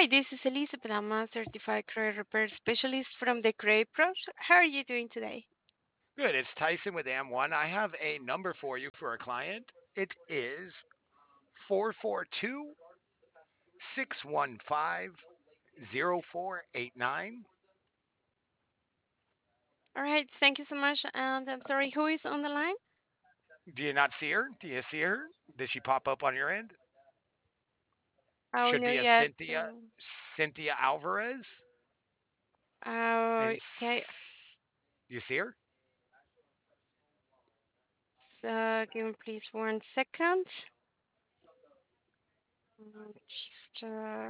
Hi, this is Elizabeth. I'm a certified credit repair specialist from the Credit Pros. How are you doing today? Good. It's Tyson with AM1. I have a number for you for a client. It is 442 615 0489. All right, thank you so much. And I'm sorry, who is on the line? Do you not see her? Do you see her? Did she pop up on your end? Oh, Should no, be a yet. Cynthia Alvarez. And Okay, do you see her? so give me please 1 second. Just,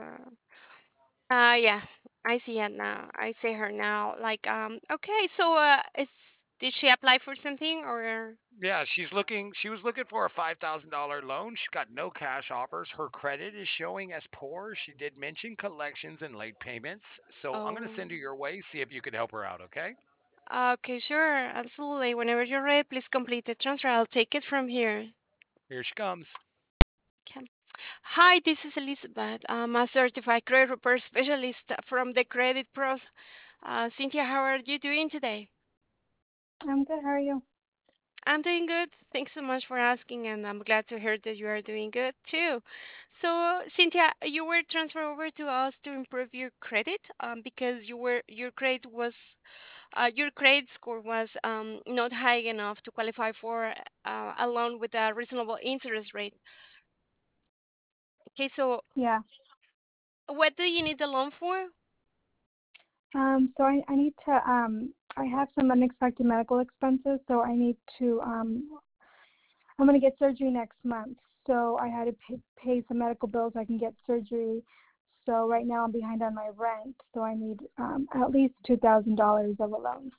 yeah, I see it now. I see her now. Okay, so, did she apply for something or? Yeah, she was looking for a $5,000 loan. She's got no cash offers. Her credit is showing as poor. She did mention collections and late payments. So I'm going to Oh, send her your way, see if you could help her out, okay? okay, sure, absolutely. Whenever you're ready, please complete the transfer. I'll take it from here. Here she comes. Okay. Hi, this is Elizabeth. I'm a certified credit repair specialist from the Credit Pros. Cynthia, how are you doing today? I'm good. How are you? I'm doing good. Thanks so much for asking, and I'm glad to hear that you are doing good too. So, Cynthia, you were transferred over to us to improve your credit, because your credit score was not high enough to qualify for a loan with a reasonable interest rate. Okay, so Yeah. what do you need the loan for? So I need to I have some unexpected medical expenses, so I need to I'm gonna get surgery next month. So I had to pay some medical bills so I can get surgery. So right now I'm behind on my rent, so I need at least $2,000 of a loan.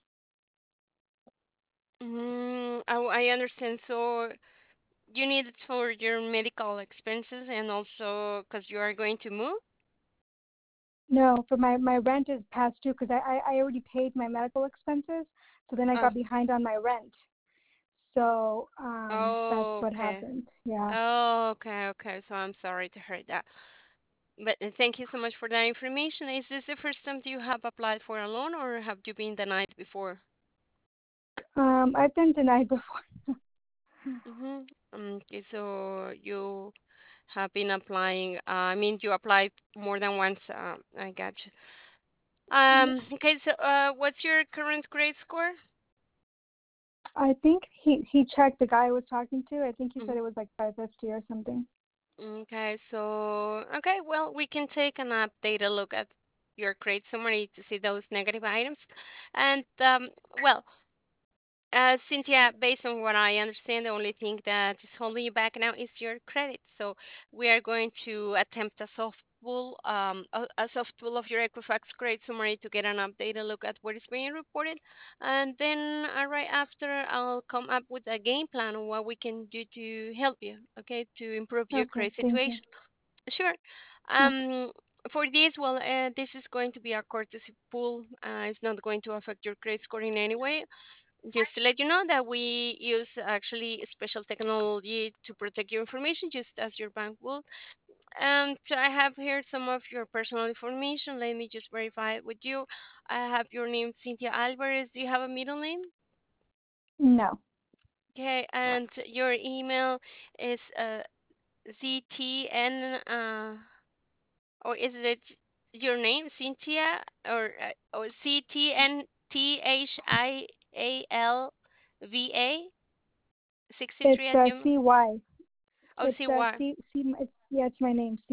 I understand. So you need it for your medical expenses and also because you are going to move? No, for my rent is past due because I already paid my medical expenses, so then I Oh, got behind on my rent. So that's what okay. happened. Yeah. Okay. So I'm sorry to hear that. But thank you so much for that information. Is this the first time that you have applied for a loan or have you been denied before? I've been denied before. Mm-hmm. Okay, so you have been applying. I mean, you applied more than once. I got you. Yeah. Okay, so what's your current grade score? I think he checked the guy I was talking to. I think he said it was like 550 or something. Okay, so well, we can take an update a look at your grade summary to see those negative items. And well, Cynthia, based on what I understand, the only thing that is holding you back now is your credit. So we are going to attempt a soft pull of your Equifax grade summary to get an updated look at what is being reported, and then right after, I'll come up with a game plan on what we can do to help you. Okay, to improve your Okay, credit thank you. situation. Sure. Okay, For this, well, this is going to be a courtesy pool. It's not going to affect your credit score in any way. Just to let you know that we use actually special technology to protect your information, just as your bank will. So I have here some of your personal information. Let me just verify it with you. I have your name, Cynthia Alvarez. Do you have a middle name? no, Okay, and your email is ZTN, or is it your name, Cynthia, or CTNTHIALVA 63 it's at Gmail? CY. Oh, It's CY. It's, yeah, it's my name.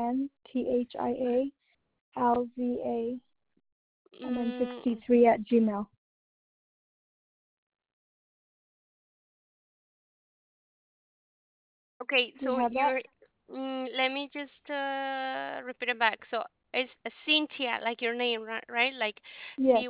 CYNTHIALVA, and then Mm, 63 at Gmail. okay, Do you so have that? let me just repeat it back. So it's Cynthia, like your name, right? Like Yes.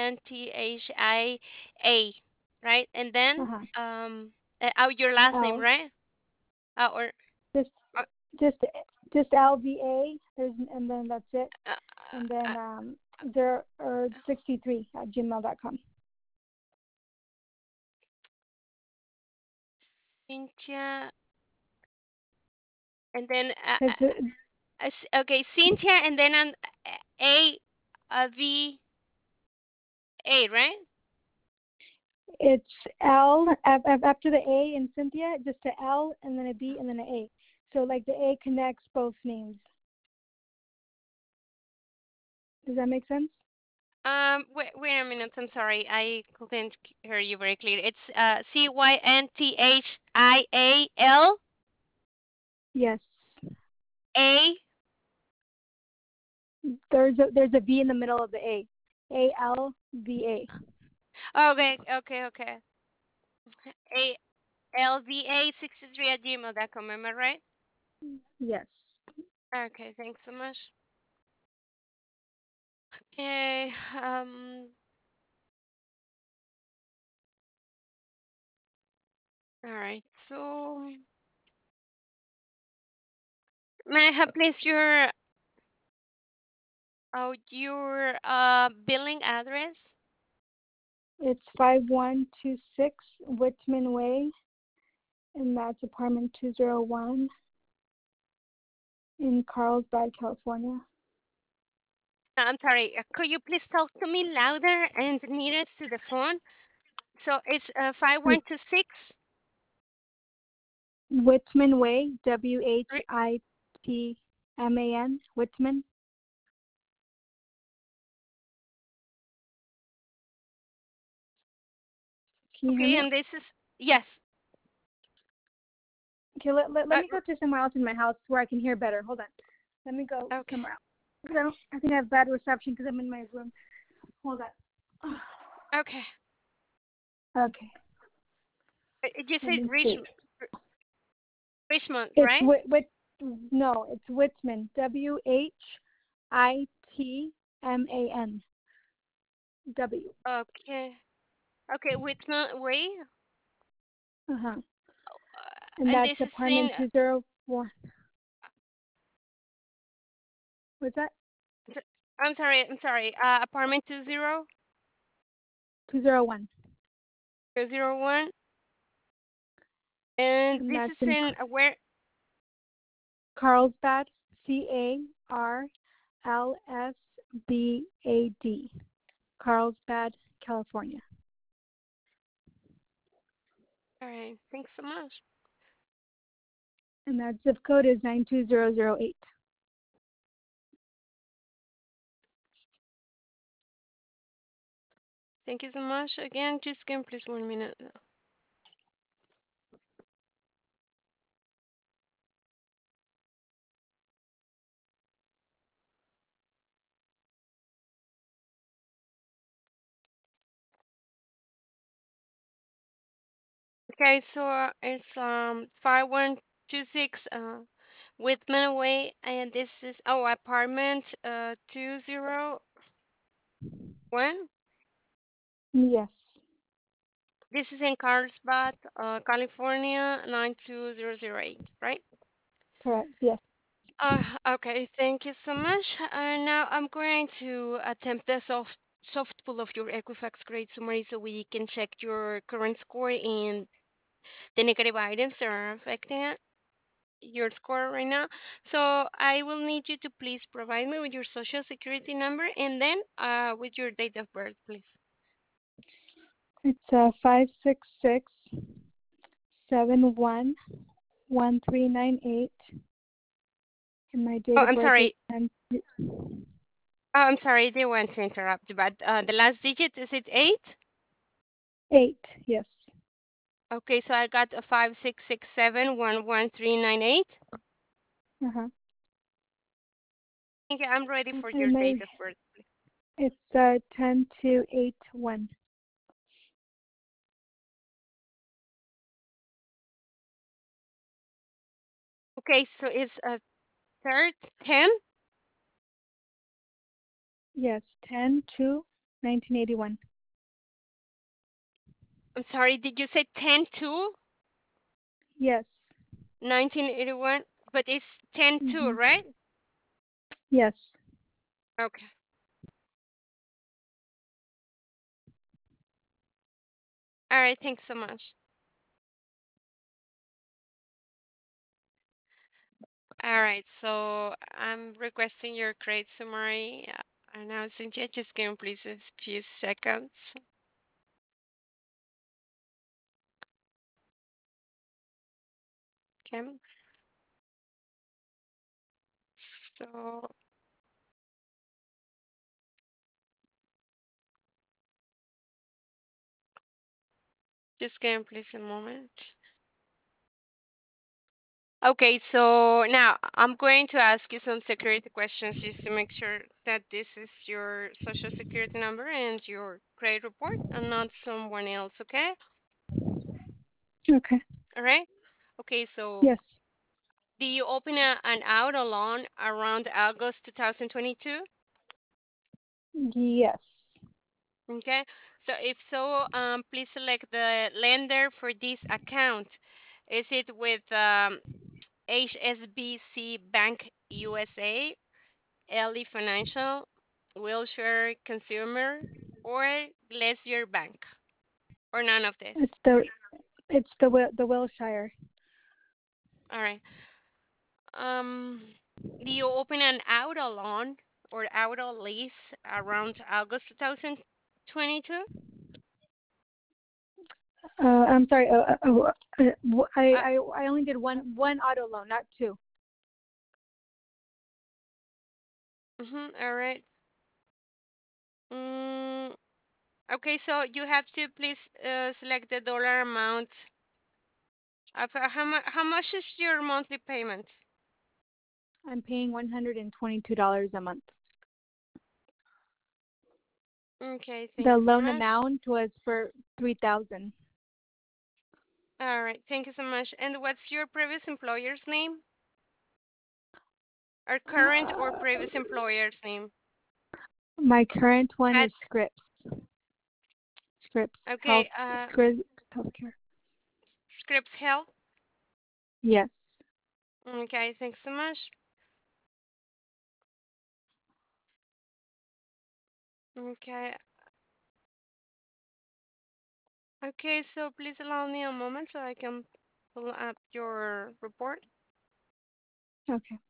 CYNTHIA, right? And then Uh huh. your last name, L. right? Or Just uh, just just LVA. And then that's it. uh, And uh, then 63 at gmail.com. Cynthia, and then Cause Okay, Cynthia, and then an A, V, A, right? It's after the A in Cynthia, just a L and then a B and then an A. So like the A connects both names. Does that make sense? Wait a minute. I'm sorry. I couldn't hear you very clear. It's Cynthial Yes. A. There's a V in the middle of the A. ALVA. Okay, okay, okay. ALVA63 at gmail.com. Am I right? Yes. Okay, thanks so much. Okay. All right. So, may I have please your billing address? It's 5126 Whitman Way, and that's apartment 201 in Carlsbad, California. I'm sorry. Could you please talk to me louder and nearest to the phone? So it's 5126. Whitman Way, Whitman, Whitman. Can you hear Okay, me? and this is yes. Okay, let Uh, me go to somewhere else in my house where I can hear better. Hold on. Let me go okay, somewhere else. 'Cause I think I have bad reception because I'm in my room. Hold on. okay. Okay, You let said me see. Richmond, It's right? no, it's Whitman. Whitman. W. Okay, okay. Whitman Way, Uh-huh. And and that's this is in. apartment 201. What's that? I'm sorry. I'm sorry. Apartment 201. 201, and And this that's is in in where? Carlsbad. Carlsbad. Carlsbad, California. All right. Thanks so much. And that zip code is 92008. Thank you so much. Again, just give me please 1 minute. Okay, so it's 5126 Whitman Way, and this is apartment 201. Yes, This is in Carlsbad, California 92008, right? correct. Yes. Okay, thank you so much. Now I'm going to attempt the soft pull of your Equifax grade summary so we can check your current score and the negative items that are affecting it, your score right now. So I will need you to please provide me with your social security number and then with your date of birth, please. It's 566711398. And my Oh, date of I'm birth is sorry. 10. Oh, I'm sorry. I didn't want to interrupt you, but the last digit is it 8? 8. Yes. Okay, so I got a 566711398. Uh-huh. Okay, I'm ready for your And my date of birth. it's 10281. Okay, so it's a third 10. Yes, 10/2/1981. I'm sorry, did you say 10 to Yes. 1981? But it's 10 to, Mhm. right? Yes. Okay. All right, thanks so much. All right, so I'm requesting your credit summary. And now, Cynthia, just give me please a few seconds. Okay. So just give me please a moment. Okay, so now I'm going to ask you some security questions just to make sure that this is your social security number and your credit report and not someone else, okay? Okay. All right. Okay, so Yes. do you open an auto loan around August 2022? Yes. Okay, so if so, please select the lender for this account. Is it with HSBC Bank USA, LE Financial, Wilshire Consumer, or Glacier Bank, or none of It's this? the Wilshire. All right. Do you open an auto loan or auto lease around August 2022? I'm sorry. Uh, I only did one auto loan, not two. all right. Mm, okay, so you have to please select the dollar amount of how much is your monthly payment? I'm paying $122 a month. Okay, thank The you so loan much. amount was for 3,000. All right, thank you so much. And what's your previous employer's name? Or current or Uh, previous employer's name? my current one Had is Scripps. Scripps okay, Scripps Healthcare. Scripps Health. Yes. Okay, thanks so much. Okay, okay, so please allow me a moment so I can pull up your report. Okay.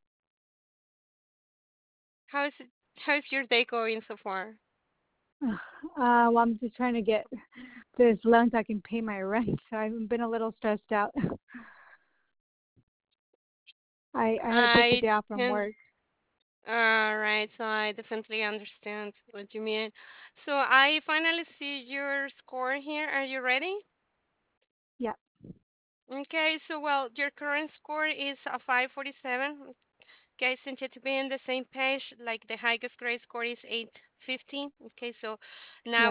How's it, how's your day going so far? Well, I'm just trying to get this loan so I can pay my rent. So I've been a little stressed out. I had to take the I day off from can, work. all right, so I definitely understand what you mean. So I finally see your score here. Are you ready? Yeah. Okay, so well, your current score is a 547. Okay, since to be in the same page, like the highest grade score is 850. Okay, so now Yeah.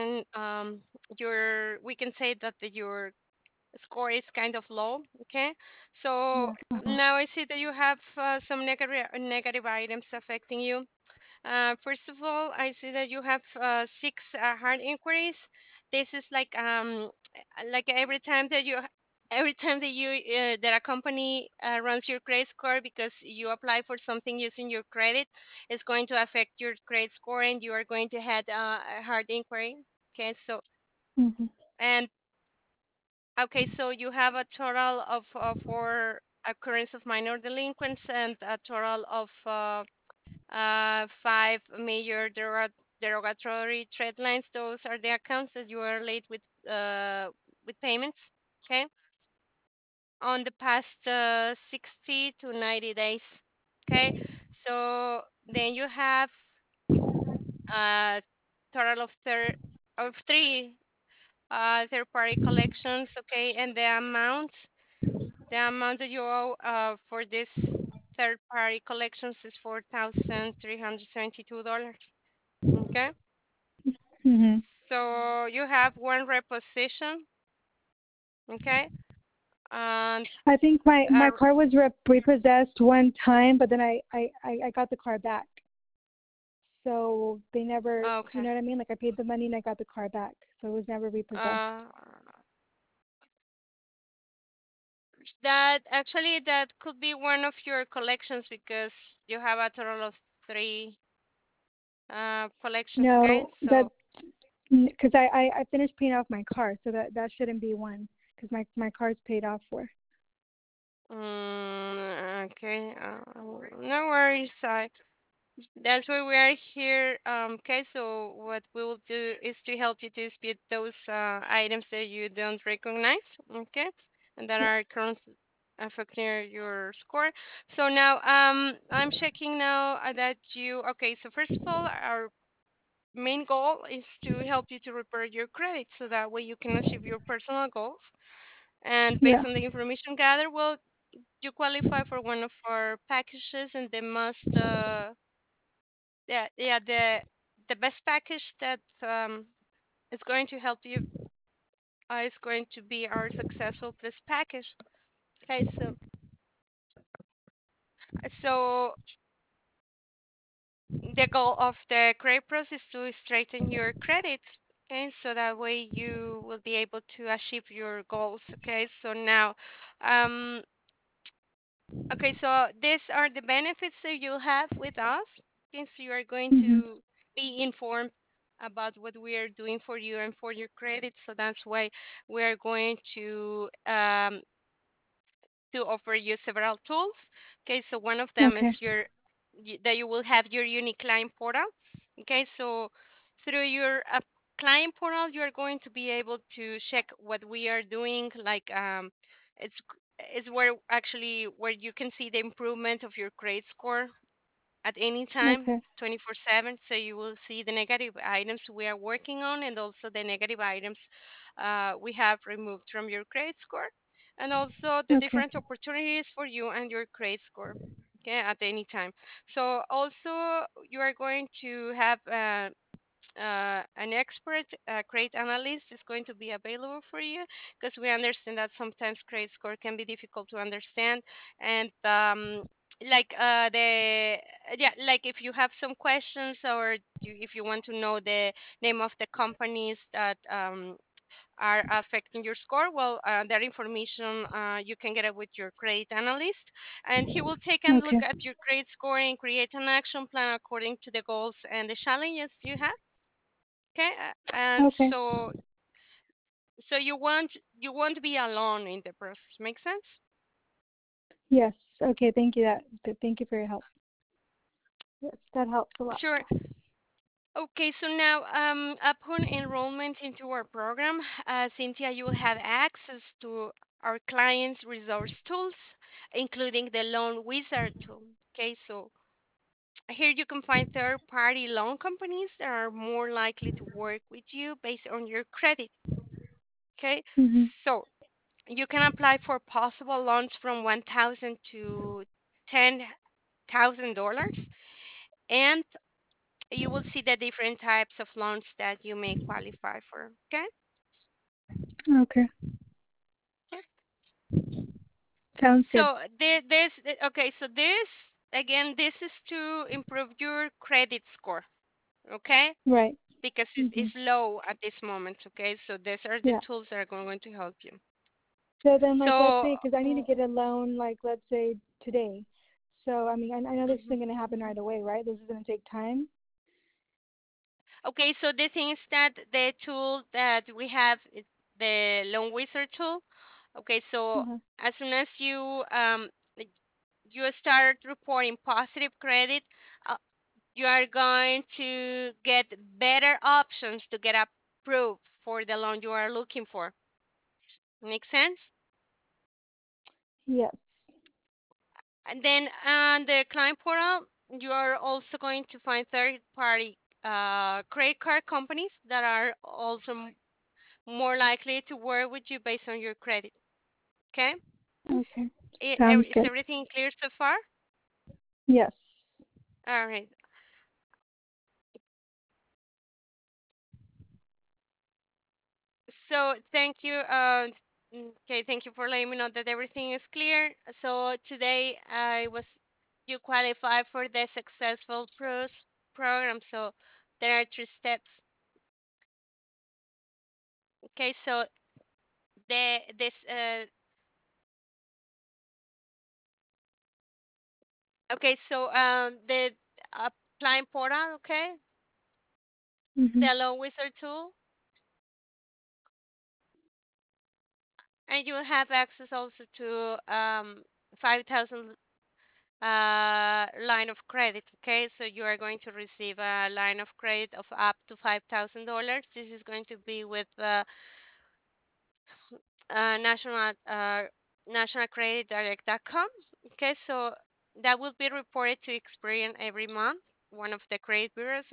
we can say that your score is kind of low. Okay, so Yeah. now I see that you have some negative items affecting you. First of all, I see that you have six hard inquiries. This is like every time that you that a company runs your credit score because you apply for something using your credit, it's going to affect your credit score, and you are going to have a hard inquiry. Okay, so Hmm. and okay, so you have a total of four occurrence of minor delinquents and a total of five major derogatory trade lines. Those are the accounts that you are late with payments. Okay, on the past 60 to 90 days. Okay, so then you have a total of three third-party collections. Okay, and the amount that you owe for this third-party collections is $4,372. Okay. Hmm. So you have one reposition, okay, and I think my uh, car was repossessed one time, but then I got the car back. So they never, you okay. know what I mean? Like I paid the money and I got the car back. So it was never repossessed. Uh, that could be one of your collections because you have a total of three collections, okay? No, that So, because I finished paying off my car, so that shouldn't be one because my car's paid off for. okay, no worries. your side. That's why we are here. Okay, so what we will do is to help you to dispute those items that you don't recognize, okay, and that Yeah. are currently affecting your score. So now, I'm checking now that you, okay, so first of all, our main goal is to help you to repair your credit so that way you can achieve your personal goals. And Yeah. based on the information gathered, well, you qualify for one of our packages and the most yeah, the best package that is going to help you is going to be our successful plus package. Okay, so the goal of the credit process is to straighten your credit. Okay, so that way you will be able to achieve your goals. Okay, so now um okay, so these are the benefits that you'll have with us. Okay, so you are going Mhm. to be informed about what we are doing for you and for your credit. So that's why we are going to offer you several tools. Okay, so one of them Okay. is that you will have your unique client portal. Okay, so through your client portal, you are going to be able to check what we are doing. Like it's it's where actually where you can see the improvement of your credit score at any time, Okay. 24/7. So you will see the negative items we are working on and also the negative items we have removed from your credit score, and also the Okay. different opportunities for you and your credit score. Okay, at any time. So also you are going to have an expert credit analyst is going to be available for you, because we understand that sometimes credit score can be difficult to understand. And like the yeah, like if you have some questions, or if you want to know the name of the companies that are affecting your score, well, that information you can get it with your credit analyst, and he will take and Okay. look at your credit score and create an action plan according to the goals and the challenges you have. Okay, and Okay. so you won't be alone in the process. Make sense? Yes. Okay. Thank you. Thank you for your help. Yes, that helps a lot. Sure. Okay, so now upon enrollment into our program, Cynthia, you will have access to our clients' resource tools, including the Loan Wizard tool. Okay, so here you can find third-party loan companies that are more likely to work with you based on your credit. Okay, Mhm. so you can apply for possible loans from 1,000 to $10,000, and you will see the different types of loans that you may qualify for. Okay. Okay. Yeah. Sounds good. So okay. So this again, this is to improve your credit score. Okay, Right. because Mhm. it's low at this moment. Okay, so these are the Yeah. tools that are going to help you. So then, like, let's So say, because I need to get a loan, like, let's say today. So, I mean, I know this isn't mhm. going to happen right away, right? This is going to take time. Okay, so the thing is that the tool that we have, the Loan Wizard tool. Okay, so Uh-huh. as soon as like, you start reporting positive credit, uh, you are going to get better options to get approved for the loan you are looking for. Make sense? Yes. And then on the client portal, you are also going to find third-party credit card companies that are also more likely to work with you based on your credit. Okay? Okay. Sounds Is good. everything clear so far? Yes. All right. So thank you. Okay, thank you for letting me know that everything is clear. So today I was you qualify for the successful pros program. So there are three steps. Okay, so this okay, so the applying portal, okay, Mhm. the loan wizard tool, and you will have access also to 5,000 line of credit. Okay, so you are going to receive a line of credit of up to $5,000. This is going to be with uh, national uh, nationalcreditdirect.com. Okay, so that will be reported to Experian every month, one of the credit bureaus,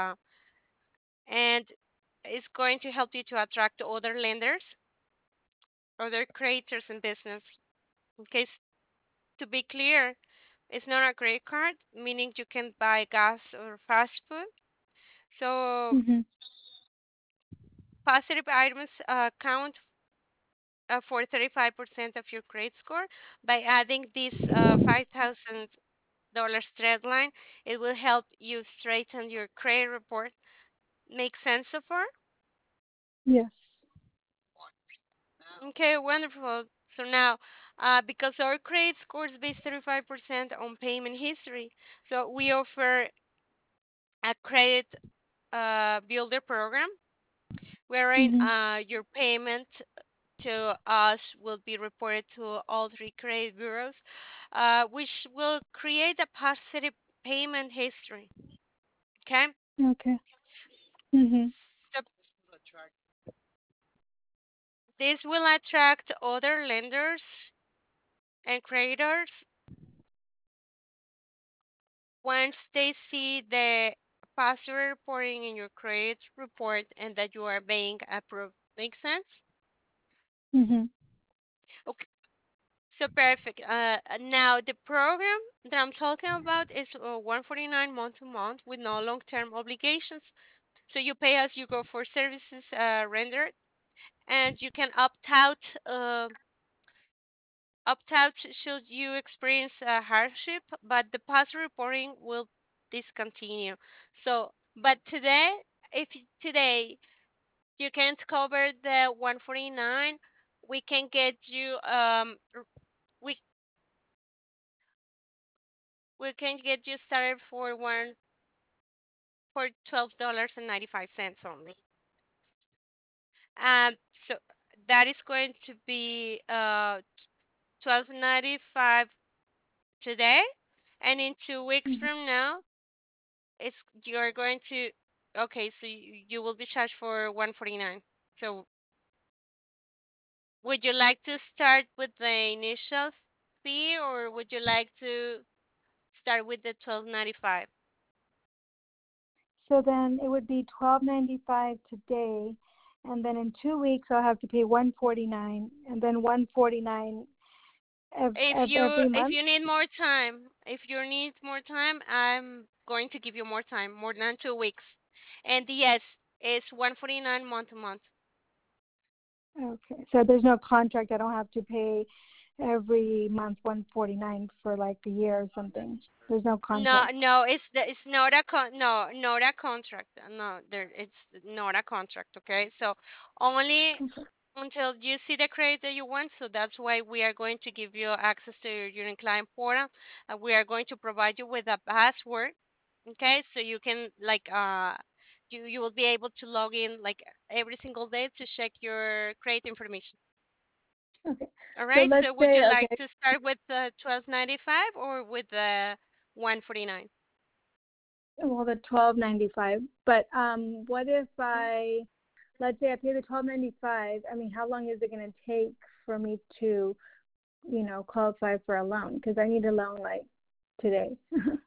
and it's going to help you to attract other lenders, other creators in business. Okay, to be clear, it's not a credit card, meaning you can buy gas or fast food. So Mhm. positive items count for 35% of your credit score. By adding this $5,000 thread line, it will help you straighten your credit report. Make sense so far? Yes. Okay, wonderful. So now, because our credit score is based 35% on payment history, so we offer a credit builder program wherein Mhm. your payment to us will be reported to all three credit bureaus, which will create a positive payment history. Okay, Okay. Mhm. so this will attract other lenders and creditors once they see the positive reporting in your credit report and that you are being approved. Make sense? Mhm. Okay. So perfect. Now the program that I'm talking about is 149 month to month with no long-term obligations. So you pay as you go for services rendered, and you can opt out should you experience a hardship, but the past reporting will discontinue. So, but today, if today you can't cover the 149, we can get you we we can get you started for $12.95 only. So that is going to be 12.95 today, and in 2 weeks Mhm. from now, it's you're going to okay. So you will be charged for 149. So would you like to start with the initial fee, or would you like to start with the 12.95? So then it would be 12.95 today, and then in 2 weeks I'll have to pay 149, and then 149 every If month. you need more time, if you need more time, I'm going to give you more time, more than 2 weeks. And yes, it's 149 month to month. Okay. So there's no contract. I don't have to pay every month 149 for like a year or something. There's no No, contract. no, it's not a no, not a contract. No, there it's not a contract, okay? So only Okay. until you see the credit that you want. So that's why we are going to give you access to your Union Client Portal. We are going to provide you with a password, okay? So you can like you will be able to log in like every single day to check your credit information. Okay. All So right. let's So would say you like okay. to start with the 12.95 or with the 149? Well, the 12.95. But what if I let's say I pay the 12.95? I mean, how long is it going to take for me to, qualify for a loan? Because I need a loan like today.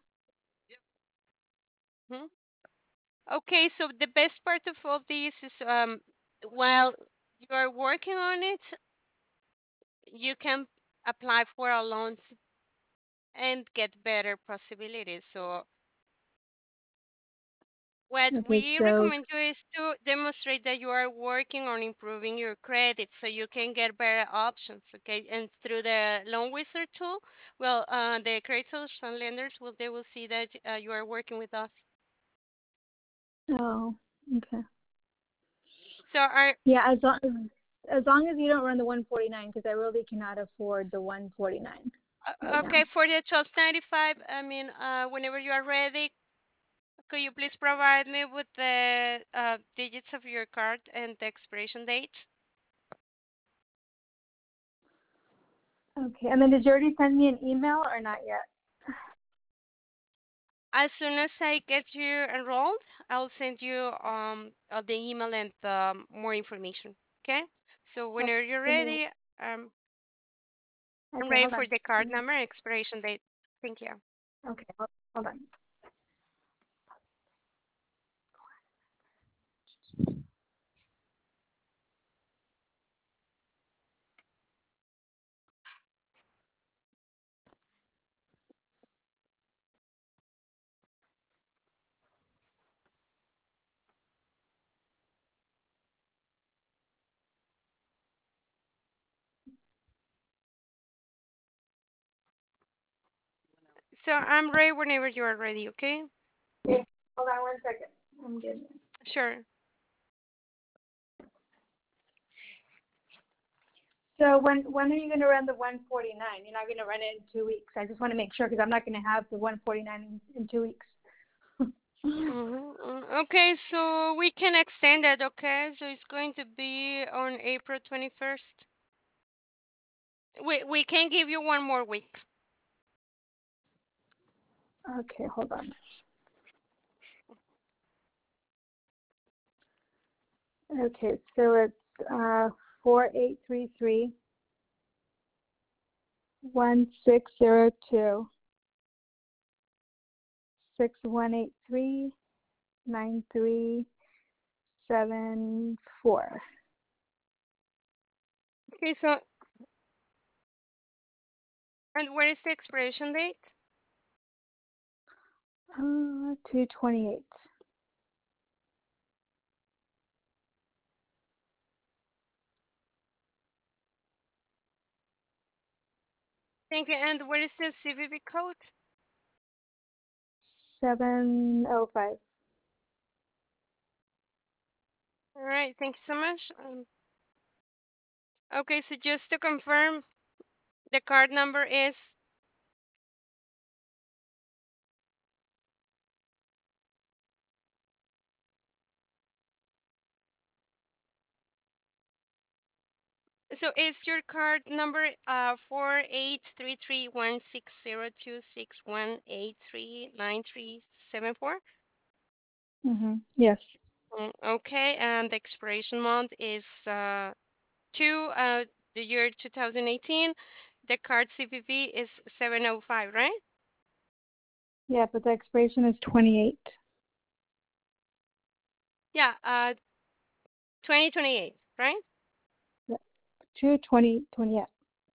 Hmm. Okay, so the best part of all this is while you are working on it, you can apply for a loan and get better possibilities. So what Okay. we So recommend you is to demonstrate that you are working on improving your credit so you can get better options, okay? And through the loan wizard tool, well, the credit solution lenders will they will see that you are working with us. oh, okay. So are Yeah, as long as you don't run the 149, because I really cannot afford the 149 right okay now. for the 12.95. I mean, whenever you are ready, could you please provide me with the digits of your card and the expiration date? Okay, and then did you already send me an email or not yet? As soon as I get you enrolled, I'll send you the email and more information. Okay. So Okay, whenever you're give me. ready, um, I'm Okay, ready hold for on. the card number and expiration date. Thank you. Okay, hold on. So I'm ready whenever you are ready. Okay. Okay, hold on 1 second. I'm getting it. Sure. So when are you going to run the 149? You're not going to run it in 2 weeks. I just want to make sure because I'm not going to have the 149 in 2 weeks. Okay, so we can extend it. Okay, so it's going to be on April 21st. We can give you one more week. Okay, hold on. Okay, so it's 4833 1602 6183 9374. Okay, so and where is the expiration date? 228. Thank you. And where is the CVV code? 705. All right, thank you so much. Okay, so just to confirm, the card number is so is your card number 4833160261839374? Yes. Okay, and the expiration month is the year 2018. The card CVV is 705, right? Yeah, but the expiration is 28. Yeah, 2028, right? Yeah. 220. Yeah.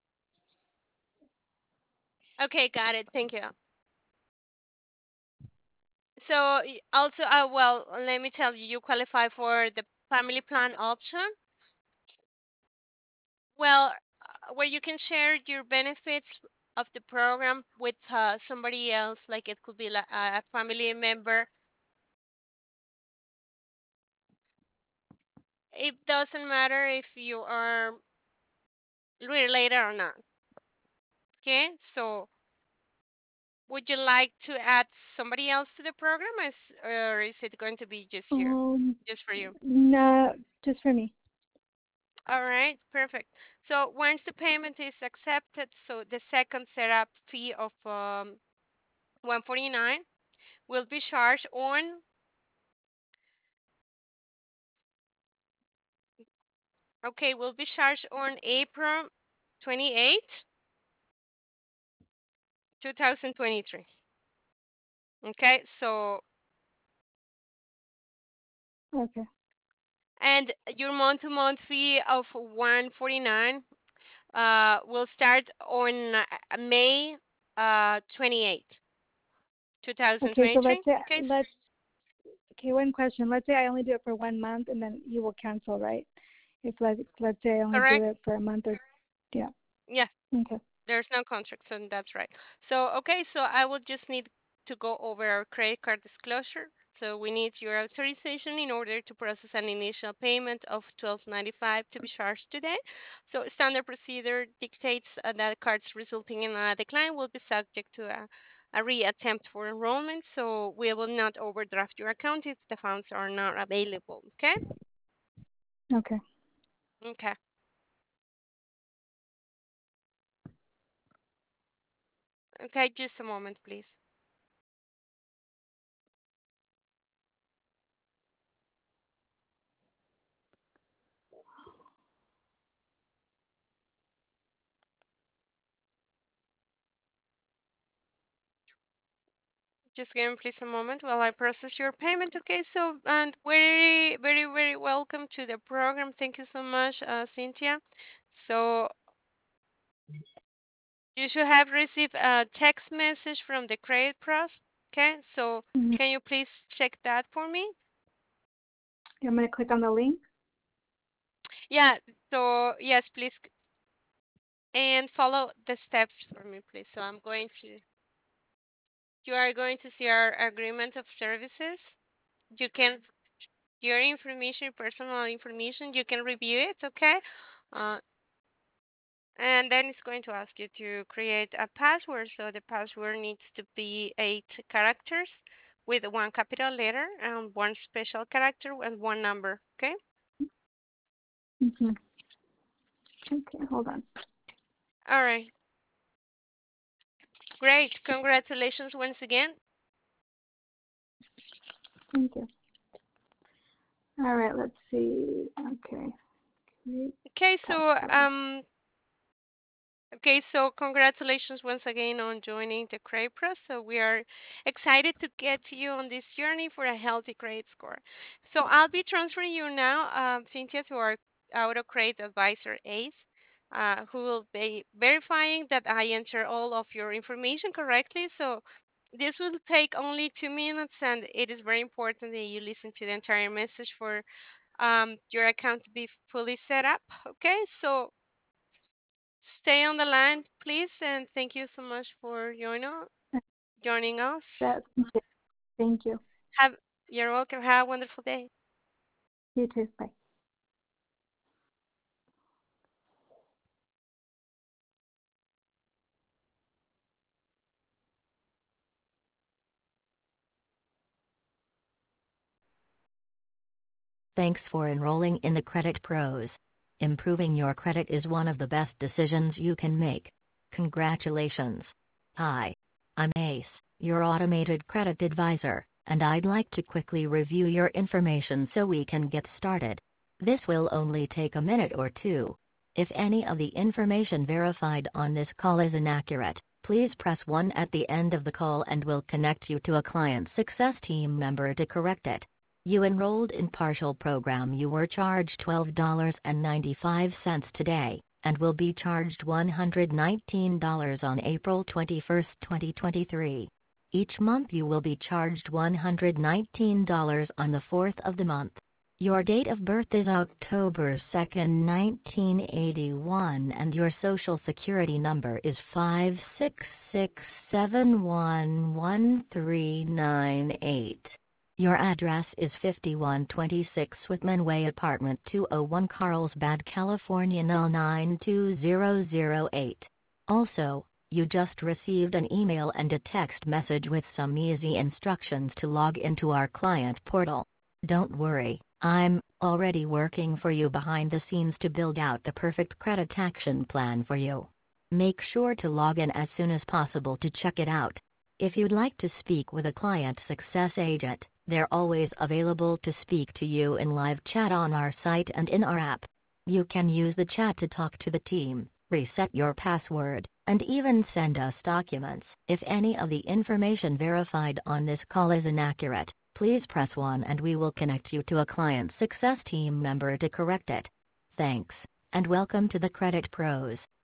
Okay, got it. Thank you. So also, well, let me tell you, you qualify for the family plan option. Well, where you can share your benefits of the program with somebody else, like it could be like a family member. It doesn't matter if you are related or not. Okay, so would you like to add somebody else to the program, or is it going to be just you, just for you? No, just for me. All right, perfect. So once the payment is accepted, so the second setup fee of 149 will be charged on will be charged on April 28, 2023. Okay, so Okay. and your month-to-month fee of 149 will start on May 28, Okay, so 2023. Okay, okay, one question. Let's say I only do it for 1 month and then you will cancel, right? If let's say I only do correct. it for a month or yeah. Yeah, Okay. there's no contract, so that's right. So, okay, so I will just need to go over our credit card disclosure. So we need your authorization in order to process an initial payment of $12.95 to be charged today. So standard procedure dictates that cards resulting in a decline will be subject to a reattempt for enrollment. So we will not overdraft your account if the funds are not available. Okay? Okay. Okay. Okay, just a moment, please. Just give me please a moment while I process your payment. Okay, so and very, very, very welcome to the program. Thank you so much, Cynthia. So you should have received a text message from the Credit Pros. Okay, so Mhm. can you please check that for me? I'm going to click on the link. Yeah, so yes, please, and follow the steps for me, please. So you are going to see our agreement of services. You can, your information, personal information, you can review it, okay? Uh, and then it's going to ask you to create a password. So the password needs to be 8 characters with one capital letter and one special character and one number, okay? Mm-hmm. Okay, hold on. All right, great. Congratulations once again. Thank you. All right, let's see. Okay. Create Okay, so password. Okay, so congratulations once again on joining the Credit Pro. So we are excited to get you on this journey for a healthy credit score. So I'll be transferring you now, Cynthia, to our auto credit advisor, Ace, who will be verifying that I enter all of your information correctly. So this will take only 2 minutes, and it is very important that you listen to the entire message for your account to be fully set up. Okay, so stay on the line, please, and thank you so much for joining us. That. Thank you. Have You're welcome. Have a wonderful day. You too. Bye. Thanks for enrolling in the Credit Pros. Improving your credit is one of the best decisions you can make. Congratulations. Hi. I'm Ace, your automated credit advisor, and I'd like to quickly review your information so we can get started. This will only take a minute or two. If any of the information verified on this call is inaccurate, please press 1 at the end of the call and we'll connect you to a client success team member to correct it. You enrolled in partial program. You were charged $12.95 today, and will be charged $119 on April 21, 2023. Each month you will be charged $119 on the 4th of the month. Your date of birth is October 2nd, 1981, and your social security number is 566711398. Your address is 5126 Whitman Way, Apartment 201, Carlsbad, California 0920008. Also, you just received an email and a text message with some easy instructions to log into our client portal. Don't worry, I'm already working for you behind the scenes to build out the perfect credit action plan for you. Make sure to log in as soon as possible to check it out. If you'd like to speak with a client success agent, they're always available to speak to you in live chat on our site and in our app. You can use the chat to talk to the team, reset your password, and even send us documents. If any of the information verified on this call is inaccurate, please press 1 and we will connect you to a client success team member to correct it. Thanks, and welcome to the Credit Pros.